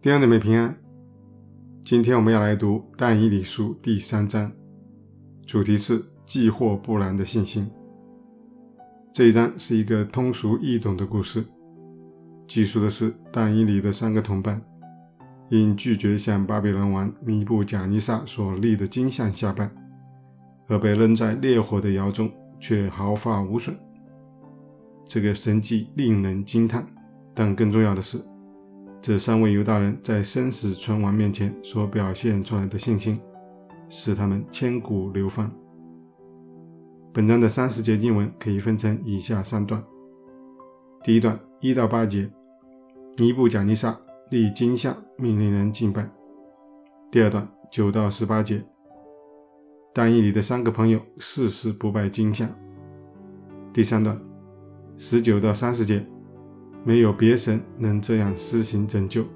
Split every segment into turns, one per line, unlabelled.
弟兄姊妹平安。今天我们要来读但以理书第3章，主题是既或不然的信心。这一章是一个通俗易懂的故事，记述的是但以理的3个同伴因拒绝向巴比伦王尼布甲尼撒所立的金像下拜，而被扔在烈火的窑中，却毫发无损。这个神迹令人惊叹，但更重要的是，这3位犹大人在生死存亡面前所表现出来的信心，使他们千古流芳。本章的30节经文可以分成以下3段。第一段1到8节，尼布甲尼撒立金像，命令人敬拜。第二段9到18节，但以理的3个朋友誓死不拜金像。第三段19到30节，没有别神能这样施行拯救。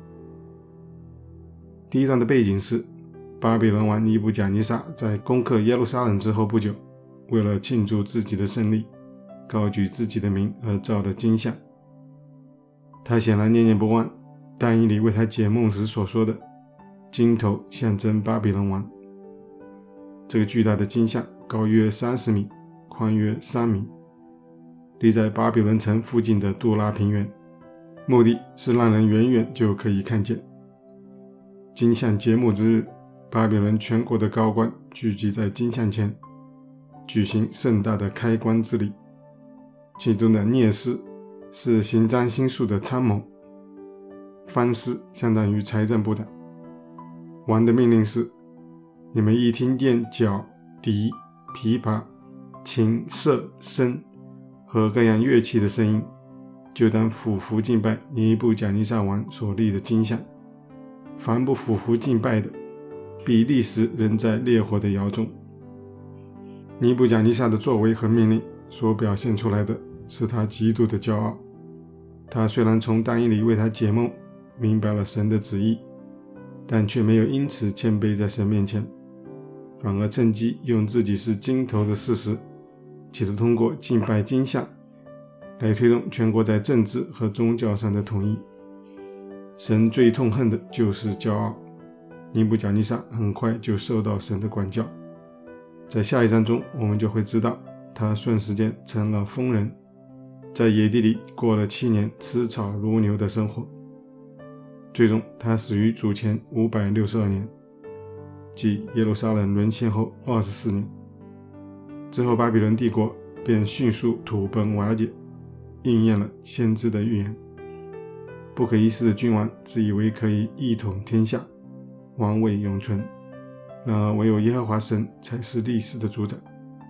第一段的背景是巴比伦王尼布甲尼撒在攻克耶路撒冷之后不久，为了庆祝自己的胜利，高举自己的名而造的金像。他显然念念不忘但以理为他解梦时所说的金头象征巴比伦王。这个巨大的金像高约30米，宽约3米，立在巴比伦城附近的杜拉平原，目的是让人远远就可以看见。金像揭幕之日，巴比伦全国的高官聚集在金像前，举行盛大的开棺之礼。其中的聂斯是行占星术的参谋，藩斯相当于财政部长。王的命令是：你们一听见角、笛、琵琶、琴、瑟、笙和各样乐器的声音，就当俯伏敬拜尼布甲尼撒王所立的金像。凡不俯伏敬拜的，必立时扔在烈火的窑中。尼布甲尼撒的作为和命令所表现出来的是他极度的骄傲。他虽然从但以理为他解梦明白了神的旨意，但却没有因此谦卑在神面前，反而趁机用自己是金头的事实，企图通过敬拜金像来推动全国在政治和宗教上的统一。神最痛恨的就是骄傲。尼布甲尼撒很快就受到神的管教，在下一章中我们就会知道，他瞬时间成了疯人，在野地里过了7年吃草如牛的生活。最终他死于主前562年，即耶路撒冷沦陷后24年。之后巴比伦帝国便迅速土崩瓦解，应验了先知的预言。不可一世的君王自以为可以一统天下，王位永存，然而唯有耶和华神才是历史的主宰。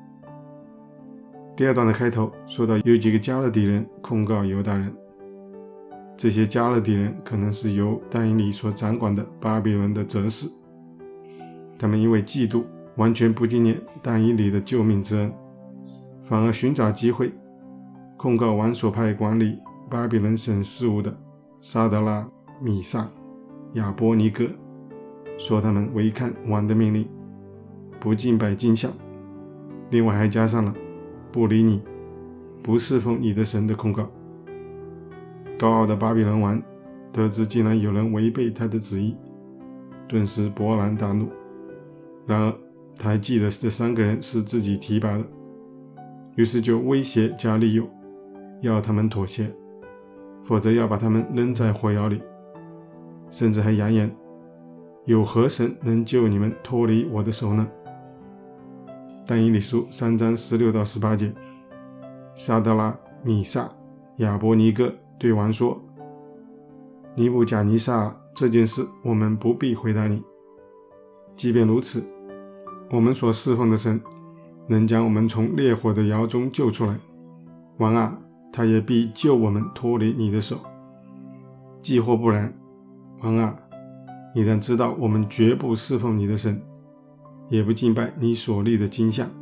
第二段的开头说到有几个加勒底人控告犹大人，这些加勒底人可能是由但以理所掌管的巴比伦的哲士，他们因为嫉妒完全不纪念但以理的救命之恩，反而寻找机会控告王所派管理巴比伦省事务的沙德拉、米萨、亚波尼哥，说他们违抗王的命令，不敬拜金像，另外还加上了不理你、不侍奉你的神的控告。高傲的巴比伦王得知竟然有人违背他的旨意，顿时勃然大怒。然而他还记得这3个人是自己提拔的，于是就威胁加利诱，要他们妥协，否则要把他们扔在火窑里，甚至还扬言，有何神能救你们脱离我的手呢？但以理书3章16到18节，沙德拉、米萨、亚伯尼哥对王说：尼布甲尼撒，这件事我们不必回答你。即便如此，我们所侍奉的神能将我们从烈火的窑中救出来，王啊，他也必救我们脱离你的手。既或不然，王啊，你然知道我们绝不侍奉你的神，也不敬拜你所立的金像。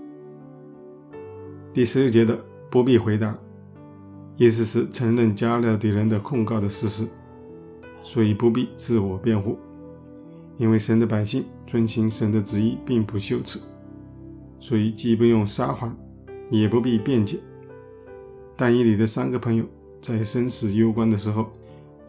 第16节的不必回答，意思是承认加勒底人的控告的事实，所以不必自我辩护，因为神的百姓遵行神的旨意并不羞耻，所以既不用撒谎，也不必辩解。但以理的3个朋友在生死攸关的时候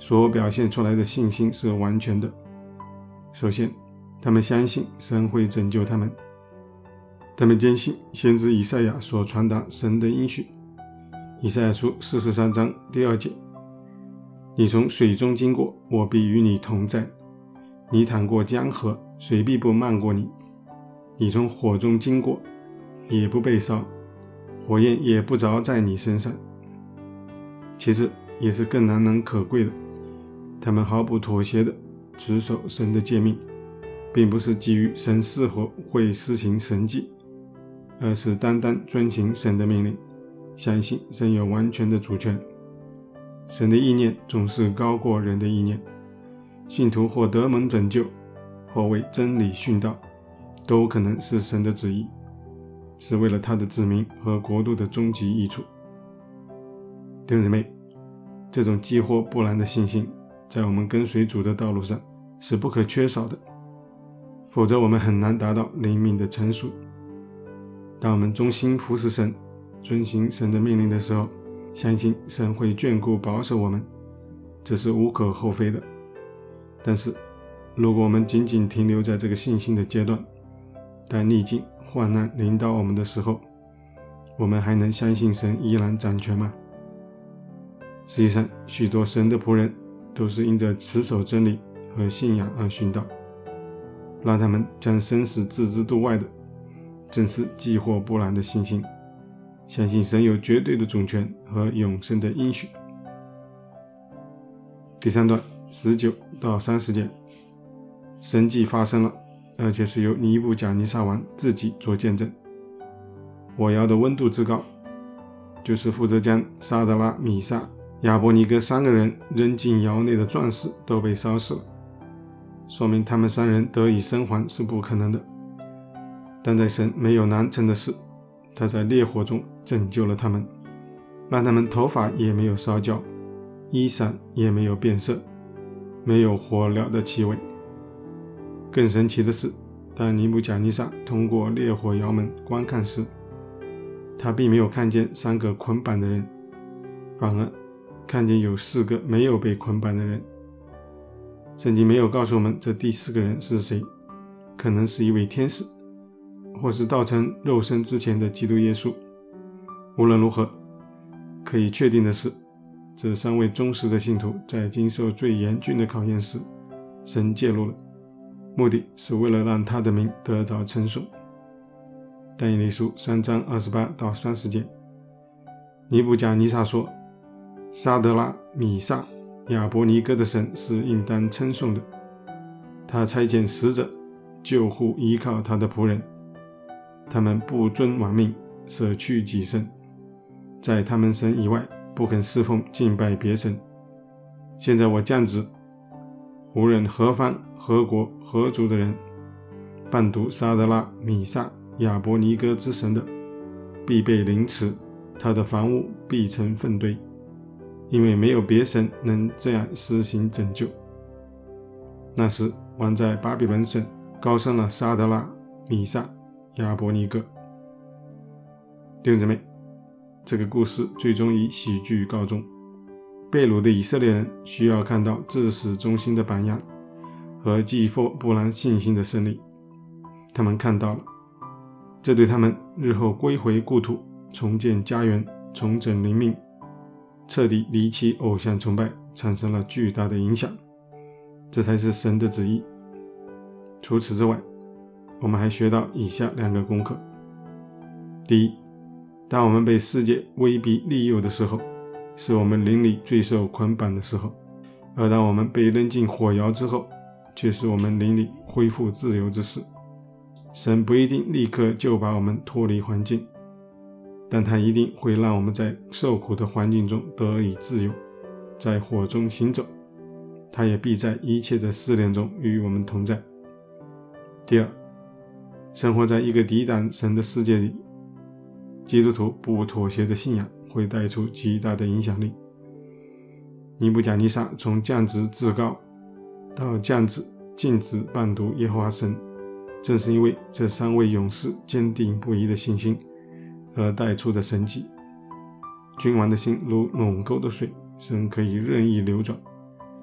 所表现出来的信心是完全的。首先，他们相信神会拯救他们，他们坚信先知以赛亚所传达神的应许。以赛亚书43章第2节，你从水中经过，我必与你同在；你淌过江河，水必不漫过你。你从火中经过，也不被烧，火焰也不着在你身上。其次，也是更难能可贵的，他们毫不妥协地持守神的诫命，并不是基于神是否会施行神迹，而是单单遵行神的命令，相信神有完全的主权。神的意念总是高过人的意念，信徒或得蒙拯救，或为真理殉道，都可能是神的旨意，是为了他的子民和国度的终极益处。弟兄姊妹，这种激活不然的信心，在我们跟随主的道路上是不可缺少的，否则我们很难达到灵命的成熟。当我们忠心服侍神，遵行神的命令的时候，相信神会眷顾保守我们，这是无可厚非的。但是如果我们仅仅停留在这个信心的阶段，当逆境患难临到我们的时候，我们还能相信神依然掌权吗？实际上，许多神的仆人都是因着持守真理和信仰而殉道，让他们将生死置之度外的，正是激活不然的信心，相信神有绝对的主权和永生的应许。第3段19到30节，神迹发生了，而且是由尼布甲尼撒王自己做见证。火窑的温度之高，就是负责将沙德拉、米煞、亚伯尼哥3个人扔进窑内的壮士都被烧死了，说明他们3人得以生还是不可能的。但在神没有难成的事，他在烈火中拯救了他们，让他们头发也没有烧焦，衣裳也没有变色，没有火燎的气味。更神奇的是，当尼布甲尼撒通过烈火窑门观看时，他并没有看见3个捆绑的人，反而看见有4个没有被捆绑的人。圣经没有告诉我们这第4个人是谁，可能是一位天使，或是道成肉身之前的基督耶稣。无论如何，可以确定的是，这3位忠实的信徒在经受最严峻的考验时，神介入了，目的是为了让他的名得着称颂。但以理书3章28到30节，尼布甲尼撒说，沙德拉、米煞、亚伯尼哥的神是应当称颂的，他差遣使者救护依靠他的仆人，他们不遵亡命，舍去己身，在他们神以外不肯侍奉敬拜别神。现在我降旨，无论何方何国何族的人，伴读沙德拉、米煞、亚伯尼哥之神的，必被凌迟，他的房屋必成粪堆，因为没有别神能这样施行拯救。那时王在巴比伦省高升了沙德拉、米煞、亚伯尼哥。弟兄姊妹，这个故事最终以喜剧告终。被掳的以色列人需要看到至死忠心的榜样和激发不然信心的胜利，他们看到了，这对他们日后归回故土、重建家园、重整灵命、彻底离弃偶像崇拜产生了巨大的影响，这才是神的旨意。除此之外，我们还学到以下2个功课。第一，当我们被世界威逼利诱的时候，是我们灵里最受捆绑的时候，而当我们被扔进火窑之后，却是我们灵里恢复自由之时。神不一定立刻就把我们脱离环境，但他一定会让我们在受苦的环境中得以自由，在火中行走，他也必在一切的试炼中与我们同在。第二，生活在一个抵挡神的世界里，基督徒不妥协的信仰会带出极大的影响力。尼布甲尼撒从降职至高到降旨禁止伴读耶和华神，正是因为这3位勇士坚定不移的信心而带出的神迹。君王的心如垄沟的水，神可以任意流转，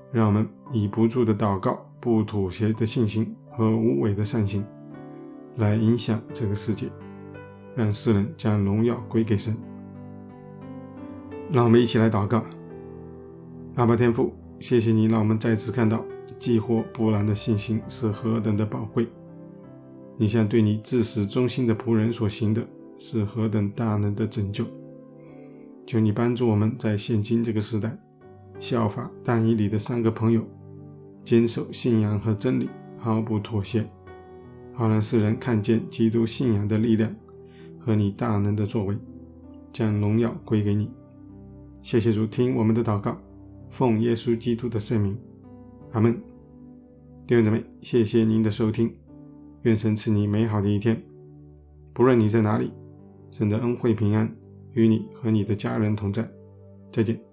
让我们以不住的祷告、不妥协的信心和无伪的善行来影响这个世界，让世人将荣耀归给神。让我们一起来祷告。阿爸天父，谢谢你让我们再次看到激活不然的信心是何等的宝贵，你向对你至死忠心的仆人所行的是何等大能的拯救。求你帮助我们在现今这个时代效法但以理的3个朋友，坚守信仰和真理，毫不妥协，好让世人看见基督信仰的力量和你大能的作为，将荣耀归给你。谢谢主，听我们的祷告，奉耶稣基督的圣名，阿们。弟兄姊妹，谢谢您的收听，愿神赐你美好的一天。不论你在哪里，神的恩惠平安与你和你的家人同在。再见。